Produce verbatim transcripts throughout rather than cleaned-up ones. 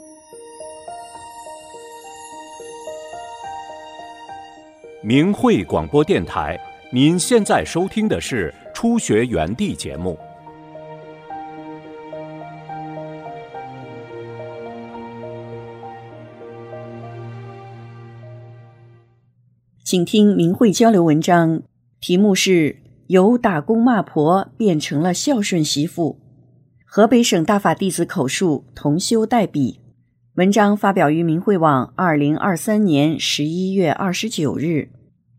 明慧广播电台，您现在收听的是初学园地节目。 请听明慧交流文章，题目是由打工骂婆变成了孝顺媳妇，河北省大法弟子口述，同修代笔。文章发表于明慧网二零二三年十一月二十九日。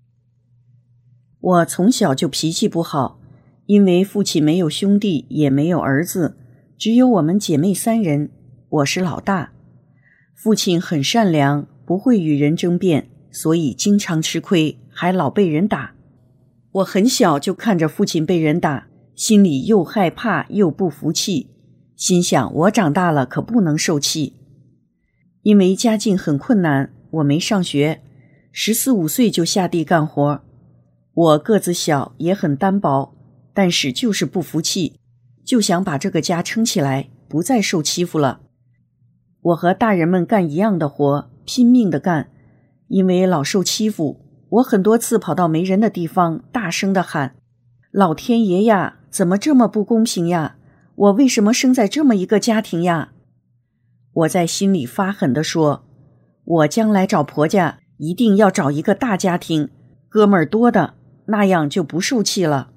我从小就脾气不好，因为父亲没有兄弟，也没有儿子，只有我们姐妹三人，我是老大。父亲很善良，不会与人争辩，所以经常吃亏，还老被人打。我很小就看着父亲被人打，心里又害怕又不服气，心想我长大了可不能受气。因为家境很困难，我没上学，十四五岁就下地干活。我个子小，也很单薄，但是就是不服气，就想把这个家撑起来，不再受欺负了。我和大人们干一样的活，拼命的干，因为老受欺负，我很多次跑到没人的地方，大声地喊：老天爷呀，怎么这么不公平呀？我为什么生在这么一个家庭呀？我在心里发狠地说，我将来找婆家一定要找一个大家庭，哥们儿多的，那样就不受气了。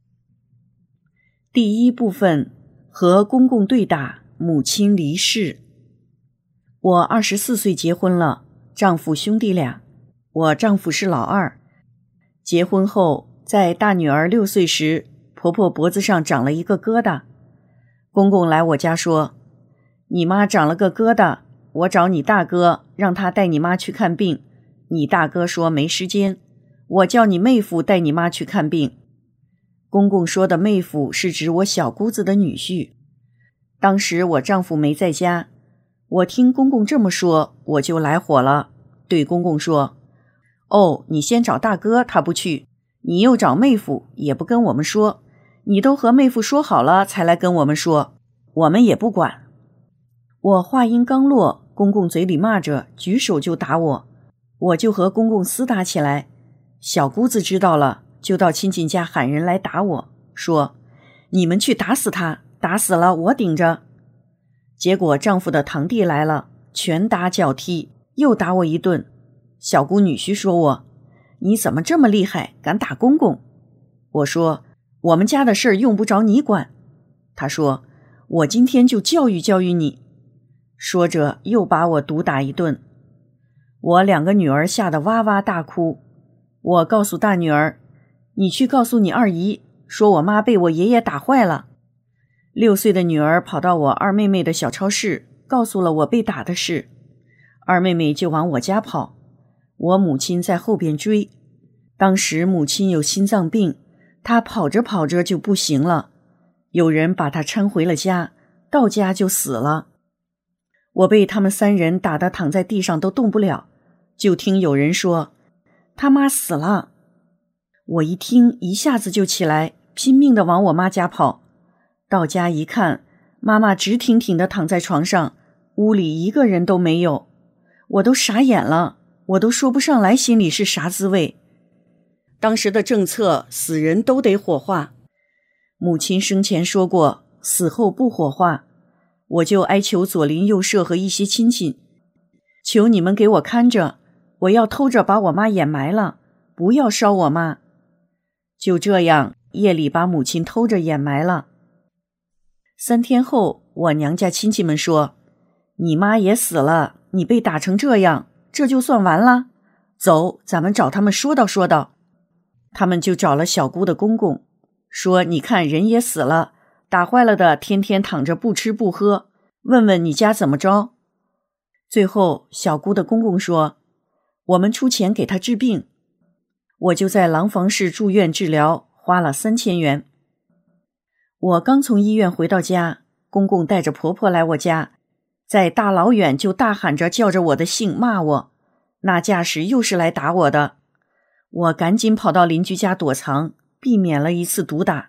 第一部分，和公公对打，母亲离世。我二十四岁结婚了，丈夫兄弟俩，我丈夫是老二。结婚后，在大女儿六岁时，婆婆脖子上长了一个疙瘩。公公来我家说，你妈长了个疙瘩，我找你大哥，让他带你妈去看病。你大哥说没时间，我叫你妹夫带你妈去看病。公公说的妹夫是指我小姑子的女婿。当时我丈夫没在家，我听公公这么说，我就来火了，对公公说，哦，你先找大哥，他不去，你又找妹夫，也不跟我们说，你都和妹夫说好了才来跟我们说，我们也不管。我话音刚落，公公嘴里骂着，举手就打我，我就和公公厮打起来。小姑子知道了，就到亲戚家喊人来打我，说你们去打死他，打死了我顶着。结果丈夫的堂弟来了，拳打脚踢，又打我一顿。小姑女婿说我，你怎么这么厉害，敢打公公？我说，我们家的事儿用不着你管。他说，我今天就教育教育你。说着又把我毒打一顿。我两个女儿吓得哇哇大哭。我告诉大女儿，你去告诉你二姨，说我妈被我爷爷打坏了。六岁的女儿跑到我二妹妹的小超市，告诉了我被打的事。二妹妹就往我家跑，我母亲在后边追。当时母亲有心脏病，她跑着跑着就不行了，有人把她搀回了家，到家就死了。我被他们三人打得躺在地上都动不了，就听有人说，他妈死了。我一听，一下子就起来，拼命地往我妈家跑。到家一看，妈妈直挺挺地躺在床上，屋里一个人都没有。我都傻眼了，我都说不上来心里是啥滋味。当时的政策，死人都得火化。母亲生前说过，死后不火化。我就哀求左邻右舍和一些亲戚，求你们给我看着，我要偷着把我妈掩埋了，不要烧我妈。就这样，夜里把母亲偷着掩埋了。三天后，我娘家亲戚们说，你妈也死了，你被打成这样，这就算完了？走，咱们找他们说道说道。他们就找了小姑的公公，说你看人也死了，打坏了的天天躺着不吃不喝，问问你家怎么着。最后小姑的公公说，我们出钱给他治病。我就在廊坊市住院治疗，花了三千元。我刚从医院回到家，公公带着婆婆来我家，在大老远就大喊着叫着我的姓骂我，那架势又是来打我的。我赶紧跑到邻居家躲藏，避免了一次毒打。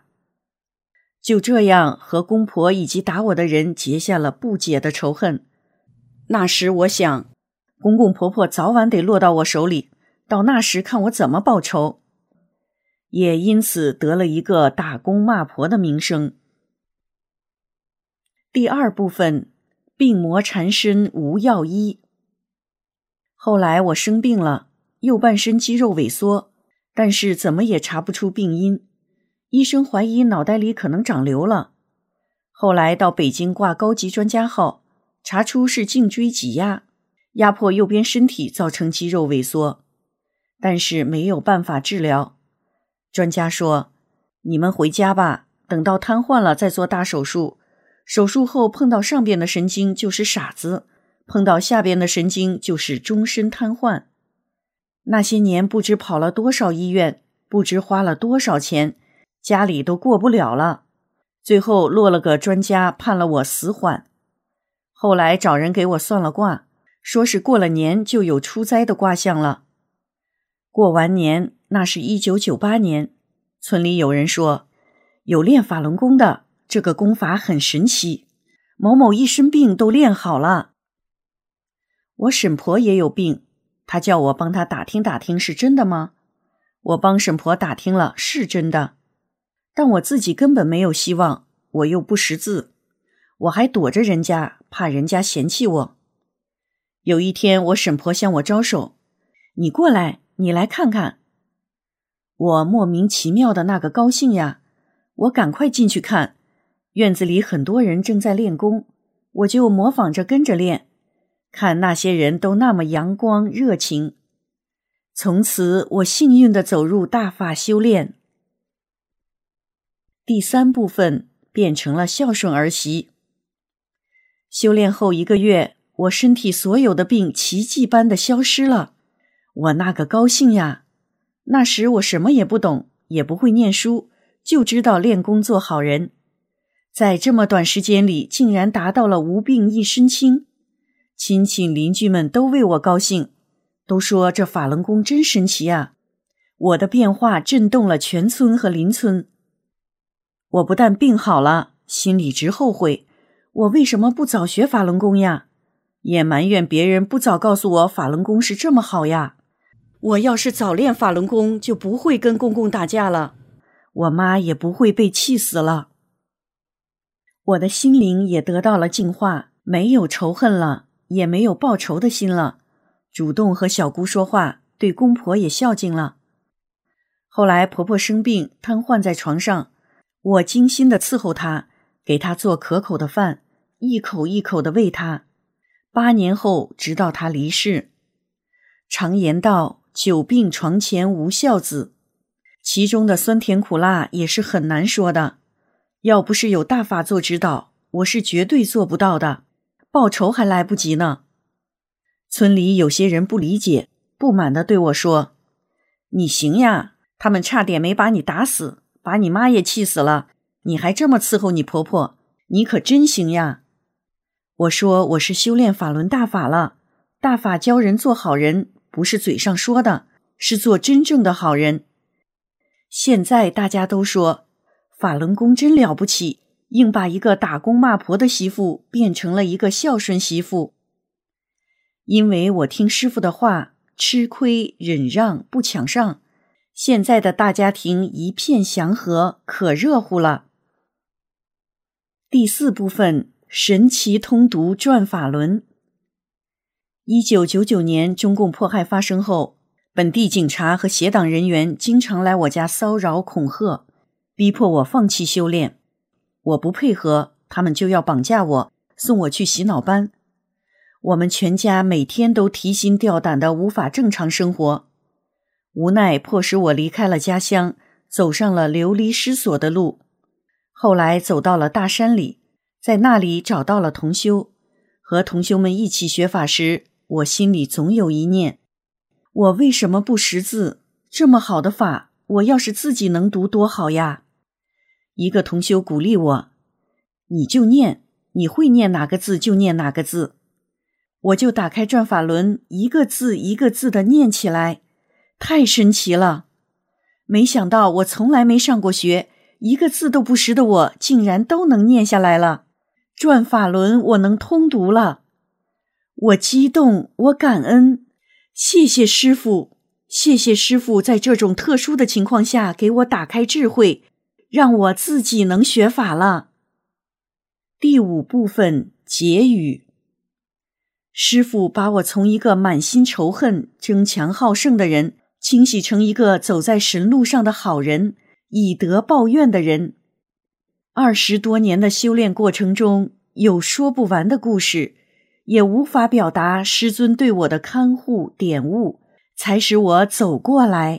就这样和公婆以及打我的人结下了不解的仇恨。 那时我想，公公婆婆早晚得落到我手里，到那时看我怎么报仇。也因此得了一个打公骂婆的名声。第二部分，病魔缠身无药医。后来我生病了，右半身肌肉萎缩，但是怎么也查不出病因，医生怀疑脑袋里可能长瘤了。后来到北京挂高级专家号，查出是颈椎挤压，压迫右边身体造成肌肉萎缩，但是没有办法治疗。专家说，你们回家吧，等到瘫痪了再做大手术，手术后碰到上边的神经就是傻子，碰到下边的神经就是终身瘫痪。那些年不知跑了多少医院，不知花了多少钱，家里都过不了了，最后落了个专家判了我死缓。后来找人给我算了卦，说是过了年就有出灾的卦象了。过完年，那是一九九八年，村里有人说，有练法轮功的，这个功法很神奇，某某一身病都练好了。我婶婆也有病，她叫我帮她打听打听是真的吗？我帮婶婆打听了，是真的，但我自己根本没有希望，我又不识字，我还躲着人家，怕人家嫌弃我。有一天我婶婆向我招手，你过来，你来看看。我莫名其妙的那个高兴呀，我赶快进去看，院子里很多人正在练功，我就模仿着跟着练，看那些人都那么阳光热情。从此我幸运地走入大法修炼。第三部分，变成了孝顺儿媳。修炼后一个月，我身体所有的病奇迹般的消失了，我那个高兴呀！那时我什么也不懂，也不会念书，就知道练功做好人。在这么短时间里，竟然达到了无病一身轻，亲戚邻居们都为我高兴，都说这法轮功真神奇啊！我的变化震动了全村和邻村。我不但病好了，心里直后悔，我为什么不早学法轮功呀？也埋怨别人不早告诉我法轮功是这么好呀。我要是早练法轮功，就不会跟公公打架了，我妈也不会被气死了。我的心灵也得到了净化，没有仇恨了，也没有报仇的心了，主动和小姑说话，对公婆也孝敬了。后来婆婆生病，瘫痪在床上，我精心地伺候她，给她做可口的饭，一口一口地喂她。八年后，直到她离世。常言道，久病床前无孝子，其中的酸甜苦辣也是很难说的。要不是有大法做指导，我是绝对做不到的，报仇还来不及呢。村里有些人不理解，不满地对我说，你行呀，他们差点没把你打死，把你妈也气死了，你还这么伺候你婆婆，你可真行呀。我说我是修炼法轮大法了，大法教人做好人，不是嘴上说的，是做真正的好人。现在大家都说法轮功真了不起，硬把一个打公骂婆的媳妇变成了一个孝顺媳妇。因为我听师父的话，吃亏忍让不抢上，现在的大家庭一片祥和，可热乎了。第四部分，神奇通读转法轮。一九九九年中共迫害发生后，本地警察和协党人员经常来我家骚扰恐吓，逼迫我放弃修炼。我不配合，他们就要绑架我，送我去洗脑班。我们全家每天都提心吊胆的，无法正常生活。无奈迫使我离开了家乡，走上了流离失所的路。后来走到了大山里，在那里找到了同修，和同修们一起学法时，我心里总有一念，我为什么不识字？这么好的法，我要是自己能读多好呀。一个同修鼓励我，你就念，你会念哪个字就念哪个字。我就打开转法轮，一个字一个字的念起来，太神奇了。没想到我从来没上过学，一个字都不识的我竟然都能念下来了。转法轮我能通读了。 我激动，我感恩，谢谢师父，谢谢师父在这种特殊的情况下给我打开智慧，让我自己能学法了。第五部分结语。师父把我从一个满心仇恨、争强好胜的人，清洗成一个走在神路上的好人，以德报怨的人。二十多年的修炼过程中，有说不完的故事，也无法表达师尊对我的看护点悟，才使我走过来。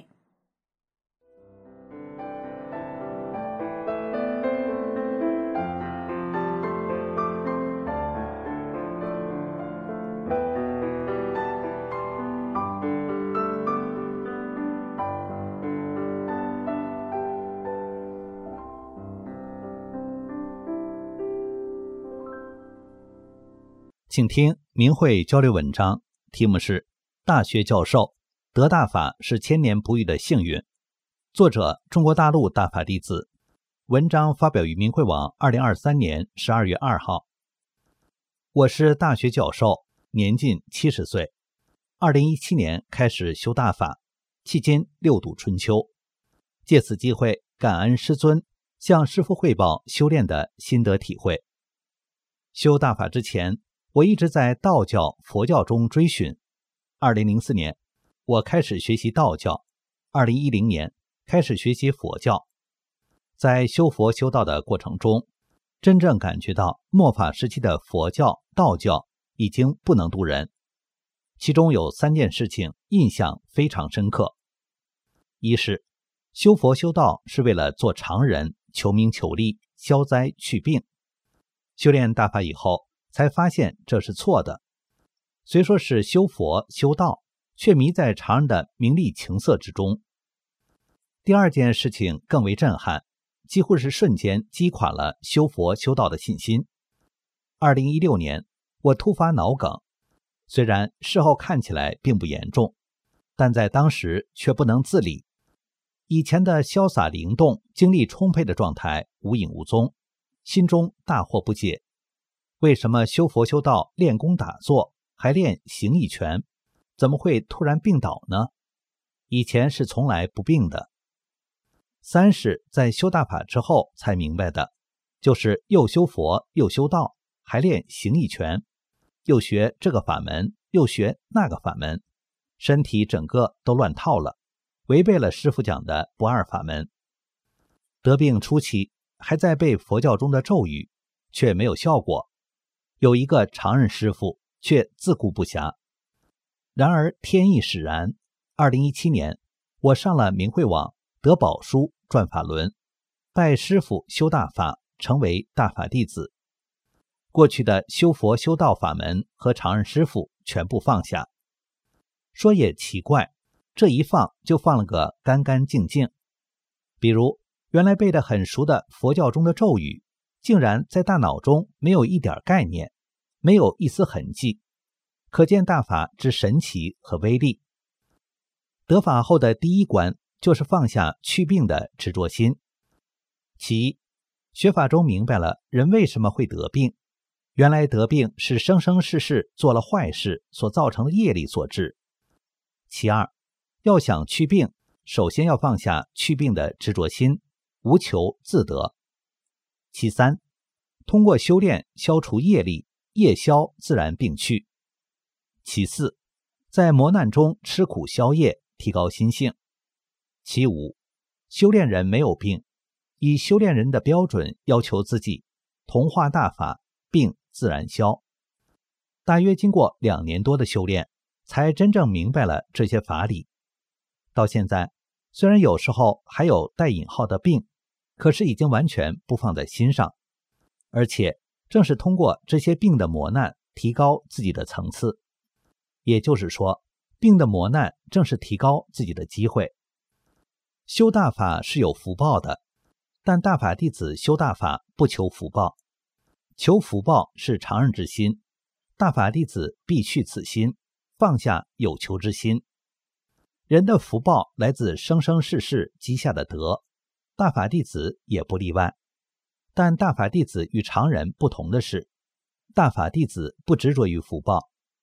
请听明慧交流文章，题目是大学教授，得大法是千年不遇的幸运。作者中国大陆大法弟子。文章发表于明慧网二零二三年十二月二号。我是大学教授，年近七十岁。二零一七年开始修大法，迄今六度春秋。借此机会感恩师尊，向师父汇报修炼的心得体会。修大法之前，我一直在道教、佛教中追寻。二零零四年，我开始学习道教；二零一零年开始学习佛教。在修佛修道的过程中，真正感觉到末法时期的佛教、道教已经不能度人。其中有三件事情印象非常深刻。一是修佛修道是为了做常人，求名求利，消灾去病。修炼大法以后，才发现这是错的。虽说是修佛修道，却迷在常人的名利情色之中。第二件事情更为震撼，几乎是瞬间击垮了修佛修道的信心。二零一六年，我突发脑梗，虽然事后看起来并不严重，但在当时却不能自理。以前的潇洒灵动、精力充沛的状态无影无踪，心中大惑不解。为什么修佛修道练功打坐还练形意拳，怎么会突然病倒呢？以前是从来不病的。三是在修大法之后才明白的，就是又修佛又修道，还练形意拳，又学这个法门又学那个法门，身体整个都乱套了，违背了师父讲的不二法门。得病初期还在背佛教中的咒语，却没有效果。有一个常人师父却自顾不暇。然而天意使然，二零一七年我上了明慧网得宝书转法轮，拜师父修大法，成为大法弟子。过去的修佛修道法门和常人师父全部放下。说也奇怪，这一放就放了个干干净净。比如原来背得很熟的佛教中的咒语，竟然在大脑中没有一点概念，没有一丝痕迹，可见大法之神奇和威力。得法后的第一关就是放下去病的执着心。其一，学法中明白了人为什么会得病，原来得病是生生世世做了坏事所造成的业力所致。其二，要想去病，首先要放下去病的执着心，无求自得。其三，通过修炼消除业力，业消自然病去。其四，在磨难中吃苦消业，提高心性。其五，修炼人没有病，以修炼人的标准要求自己，同化大法，病自然消。大约经过两年多的修炼，才真正明白了这些法理。到现在，虽然有时候还有带引号的病，可是已经完全不放在心上，而且正是通过这些病的磨难，提高自己的层次。也就是说，病的磨难正是提高自己的机会。修大法是有福报的，但大法弟子修大法不求福报，求福报是常人之心，大法弟子必去此心，放下有求之心。人的福报来自生生世世积下的德，大法弟子也不例外。但大法弟子与常人不同的是，大法弟子不执着于福报，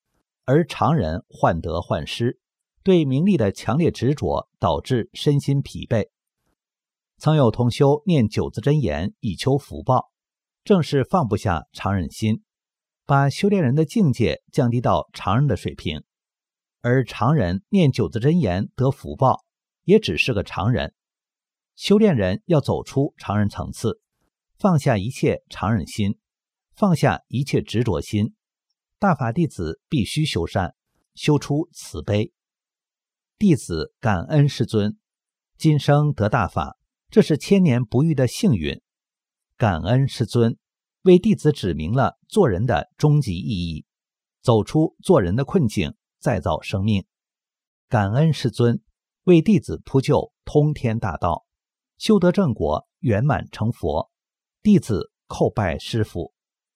而常人患得患失，对名利的强烈执着导致身心疲惫。曾有同修念九字真言以求福报，正是放不下常人心，把修炼人的境界降低到常人的水平。而常人念九字真言得福报，也只是个常人。修炼人要走出常人层次，放下一切常人心，放下一切执着心。大法弟子必须修善，修出慈悲。弟子感恩师尊，今生得大法，这是千年不遇的幸运。感恩师尊，为弟子指明了做人的终极意义，走出做人的困境，再造生命。感恩师尊，为弟子铺就通天大道，修得正果，圆满成佛。弟子叩拜师父。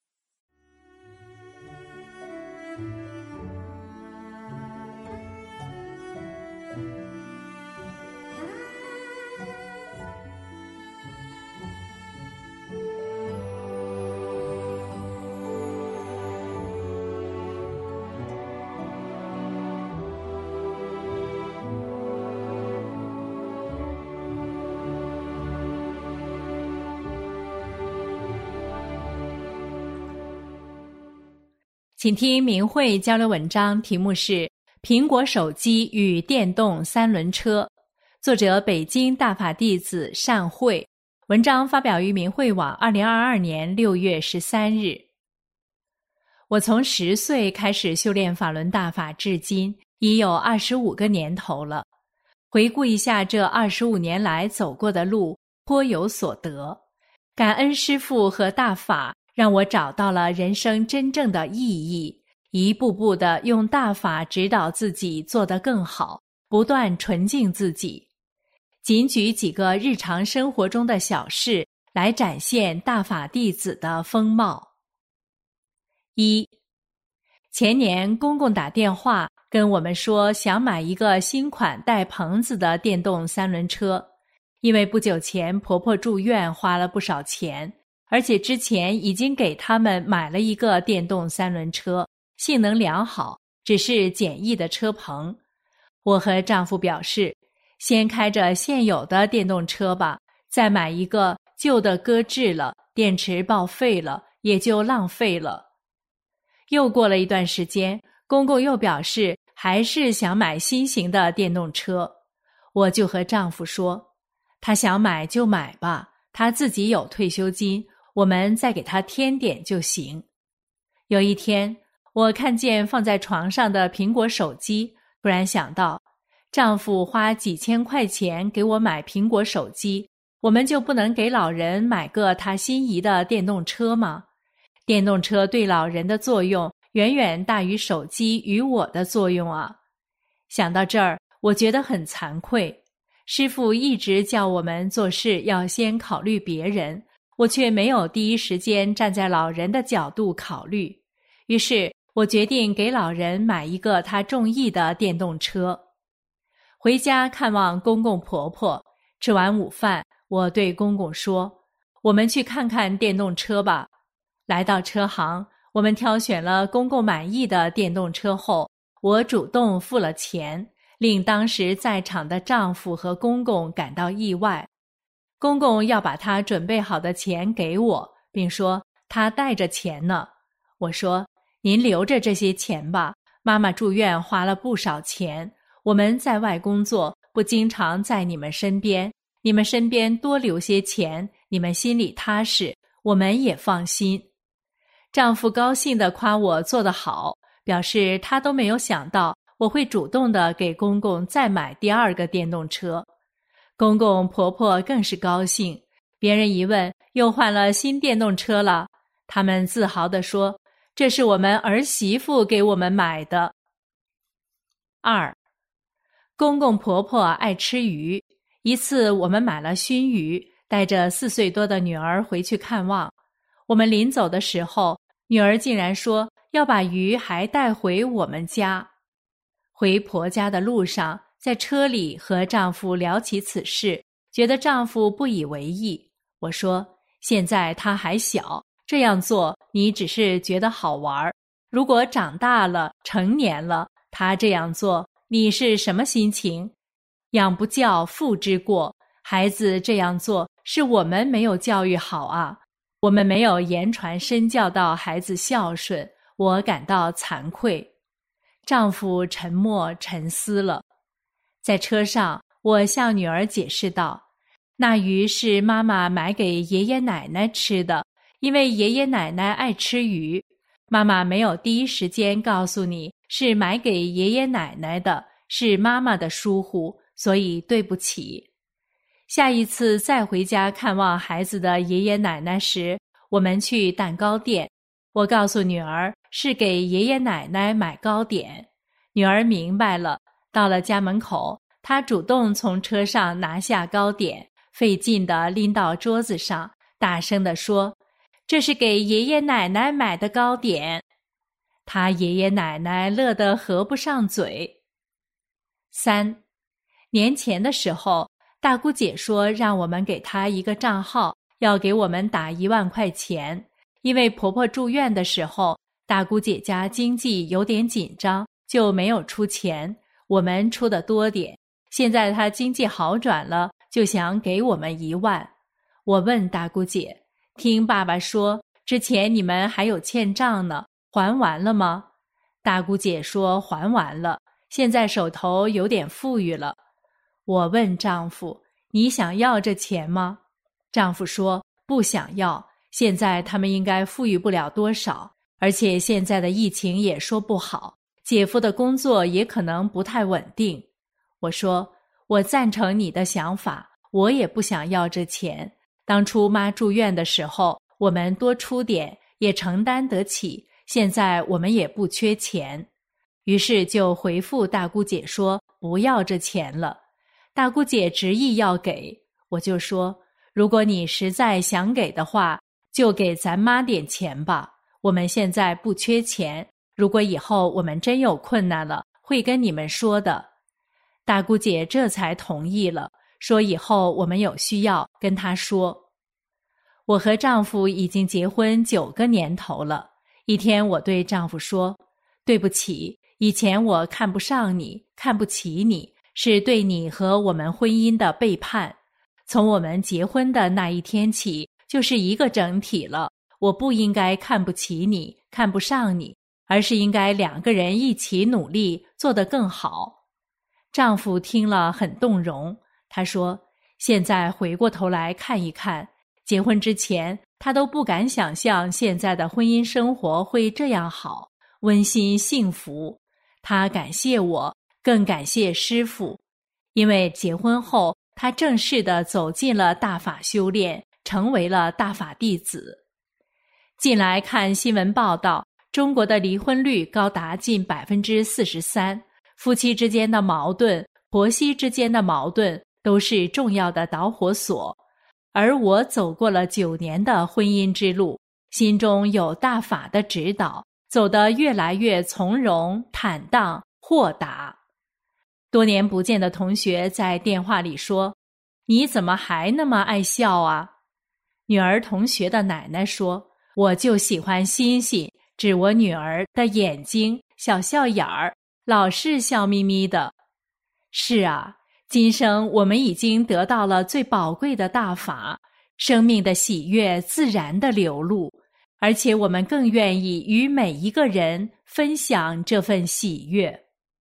请听明慧交流文章，题目是《苹果手机与电动三轮车》，作者北京大法弟子善慧，文章发表于明慧网二零二二年六月十三日。我从十岁开始修炼法轮大法至今，已有二十五个年头了。回顾一下这二十五年来走过的路，颇有所得。感恩师父和大法，让我找到了人生真正的意义，一步步地用大法指导自己做得更好，不断纯净自己。仅举几个日常生活中的小事来展现大法弟子的风貌。一，前年公公打电话跟我们说想买一个新款带棚子的电动三轮车，因为不久前婆婆住院花了不少钱，而且之前已经给他们买了一个电动三轮车，性能良好，只是简易的车棚。我和丈夫表示，先开着现有的电动车吧，再买一个旧的搁置了，电池报废了，也就浪费了。又过了一段时间，公公又表示还是想买新型的电动车。我就和丈夫说，他想买就买吧，他自己有退休金，我们再给他添点就行。有一天，我看见放在床上的苹果手机，突然想到，丈夫花几千块钱给我买苹果手机，我们就不能给老人买个他心仪的电动车吗？电动车对老人的作用远远大于手机与我的作用啊！想到这儿，我觉得很惭愧。师父一直叫我们做事要先考虑别人，我却没有第一时间站在老人的角度考虑。于是我决定给老人买一个他中意的电动车。回家看望公公婆婆，吃完午饭，我对公公说，我们去看看电动车吧。来到车行，我们挑选了公公满意的电动车后，我主动付了钱，令当时在场的丈夫和公公感到意外。公公要把他准备好的钱给我，并说他带着钱呢。我说，您留着这些钱吧，妈妈住院花了不少钱，我们在外工作，不经常在你们身边，你们身边多留些钱，你们心里踏实，我们也放心。丈夫高兴地夸我做得好，表示他都没有想到我会主动地给公公再买第二个电动车。公公婆婆更是高兴，别人一问，又换了新电动车了，他们自豪地说，这是我们儿媳妇给我们买的。二，公公婆婆爱吃鱼，一次我们买了熏鱼，带着四岁多的女儿回去看望。我们临走的时候，女儿竟然说要把鱼还带回我们家。回婆家的路上，在车里和丈夫聊起此事，觉得丈夫不以为意。我说，现在他还小，这样做你只是觉得好玩， 如果长大了，成年了，他这样做，你是什么心情？养不教，父之过。孩子这样做，是我们没有教育好啊，我们没有言传身教到孩子孝顺，我感到惭愧。丈夫沉默沉思了。在车上，我向女儿解释道，那鱼是妈妈买给爷爷奶奶吃的，因为爷爷奶奶爱吃鱼。妈妈没有第一时间告诉你是买给爷爷奶奶的，是妈妈的疏忽，所以对不起。下一次再回家看望孩子的爷爷奶奶时，我们去蛋糕店，我告诉女儿是给爷爷奶奶买糕点。女儿明白了，到了家门口，她主动从车上拿下糕点，费劲地拎到桌子上，大声地说，这是给爷爷奶奶买的糕点。她爷爷奶奶乐得合不上嘴。三年前的时候，大姑姐说让我们给她一个账号，要给我们打一万块钱。因为婆婆住院的时候，大姑姐家经济有点紧张，就没有出钱，我们出的多点。现在她经济好转了，就想给我们一万。我问大姑姐，听爸爸说，之前你们还有欠账呢，还完了吗？大姑姐说还完了，现在手头有点富裕了。我问丈夫，你想要这钱吗？丈夫说不想要，现在他们应该富裕不了多少，而且现在的疫情也说不好，姐夫的工作也可能不太稳定。我说，我赞成你的想法，我也不想要这钱。当初妈住院的时候，我们多出点也承担得起，现在我们也不缺钱。于是就回复大姑姐说不要这钱了。大姑姐执意要给，我就说，如果你实在想给的话，就给咱妈点钱吧，我们现在不缺钱，如果以后我们真有困难了，会跟你们说的。大姑姐这才同意了，说以后我们有需要跟她说。我和丈夫已经结婚九个年头了。一天我对丈夫说，对不起，以前我看不上你，看不起你，是对你和我们婚姻的背叛。从我们结婚的那一天起，就是一个整体了。我不应该看不起你，看不上你，而是应该两个人一起努力，做得更好。丈夫听了很动容，他说，现在回过头来看一看，结婚之前他都不敢想象现在的婚姻生活会这样好，温馨幸福。他感谢我，更感谢师父，因为结婚后他正式地走进了大法修炼，成为了大法弟子。近来看新闻报道，中国的离婚率高达近 百分之四十三， 夫妻之间的矛盾，婆媳之间的矛盾都是重要的导火索。而我走过了九年的婚姻之路，心中有大法的指导，走得越来越从容、坦荡、豁达。多年不见的同学在电话里说，你怎么还那么爱笑啊？女儿同学的奶奶说，我就喜欢欣欣，指我女儿的眼睛，小笑眼儿，老是笑眯眯的。是啊，今生我们已经得到了最宝贵的大法，生命的喜悦自然的流露，而且我们更愿意与每一个人分享这份喜悦。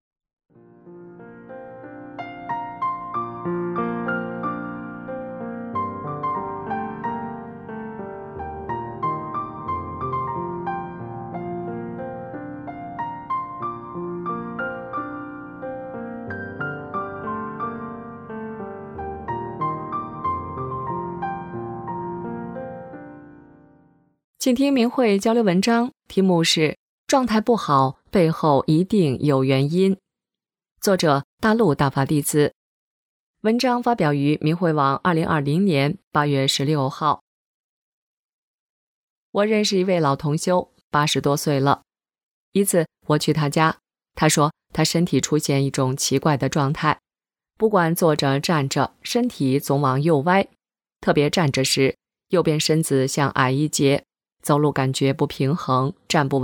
请听明慧交流文章，题目是状态不好背后一定有原因，作者大陆大法弟子。文章发表于明慧网二零二零年八月十六号。我认识一位老同修，八十多岁了。一次我去他家，他说他身体出现一种奇怪的状态，不管坐着站着，身体总往右歪，特别站着时，右边身子像矮一截，走路感觉不平衡，站不稳，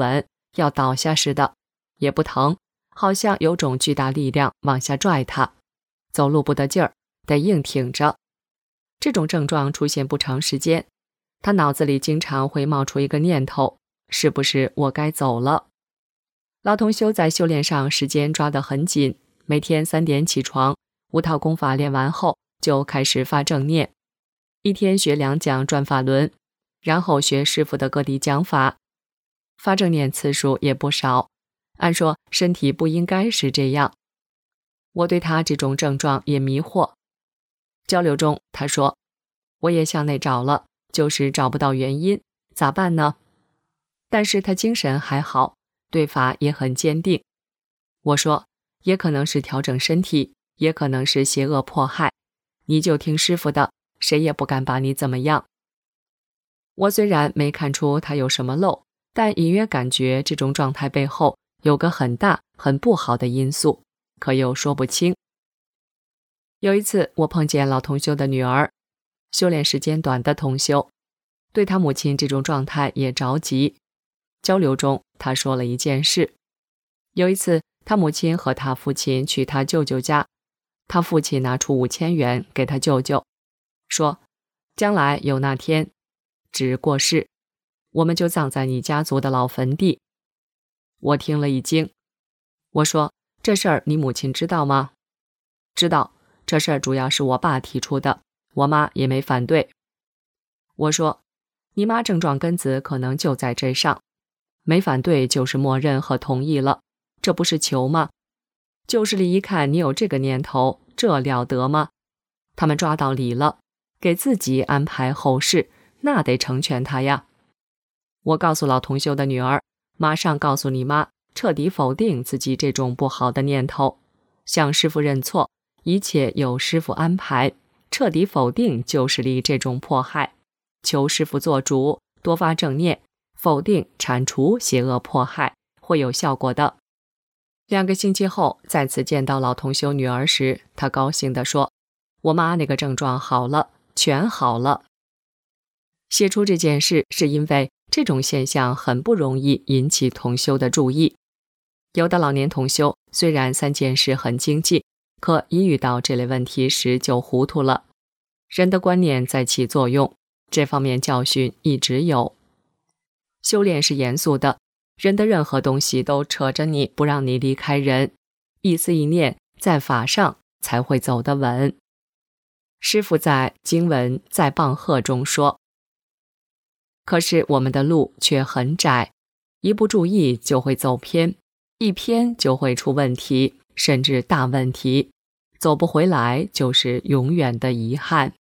要倒下似的，也不疼，好像有种巨大力量往下拽他，走路不得劲儿，得硬挺着。这种症状出现不长时间，他脑子里经常会冒出一个念头，是不是我该走了？老同修在修炼上时间抓得很紧，每天三点起床，五套功法练完后就开始发正念，一天学两讲转法轮，然后学师父的各地讲法，发正念次数也不少。按说身体不应该是这样，我对他这种症状也迷惑。交流中他说，我也向内找了，就是找不到原因，咋办呢？但是他精神还好，对法也很坚定。我说，也可能是调整身体，也可能是邪恶迫害，你就听师父的，谁也不敢把你怎么样。我虽然没看出他有什么漏，但隐约感觉这种状态背后有个很大很不好的因素，可又说不清。有一次我碰见老同修的女儿，修炼时间短的同修，对他母亲这种状态也着急。交流中他说了一件事，有一次他母亲和他父亲去他舅舅家，他父亲拿出五千元给他舅舅，说将来有那天只过世，我们就葬在你家族的老坟地。我听了一惊，我说，这事儿你母亲知道吗？知道，这事儿主要是我爸提出的，我妈也没反对。我说，你妈症状根子可能就在这上，没反对就是默认和同意了，这不是求吗？旧势力一看你有这个念头，这了得吗？他们抓到理了，给自己安排后事，那得成全他呀。我告诉老同修的女儿，马上告诉你妈，彻底否定自己这种不好的念头，向师父认错，一切有师父安排，彻底否定旧势力这种迫害，求师父做主，多发正念，否定铲除邪恶迫害，会有效果的。两个星期后再次见到老同修女儿时，她高兴地说，我妈那个症状好了，全好了。写出这件事是因为这种现象很不容易引起同修的注意。有的老年同修虽然三件事很精进，可一遇到这类问题时就糊涂了。人的观念在起作用，这方面教训一直有。修炼是严肃的，人的任何东西都扯着你不让你离开人，一思一念在法上才会走得稳。师父在经文在棒喝中说，可是我们的路却很窄，一不注意就会走偏，一偏就会出问题，甚至大问题，走不回来就是永远的遗憾。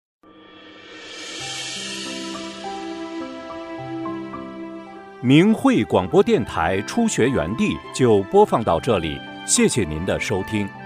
明慧广播电台初学园地就播放到这里，谢谢您的收听。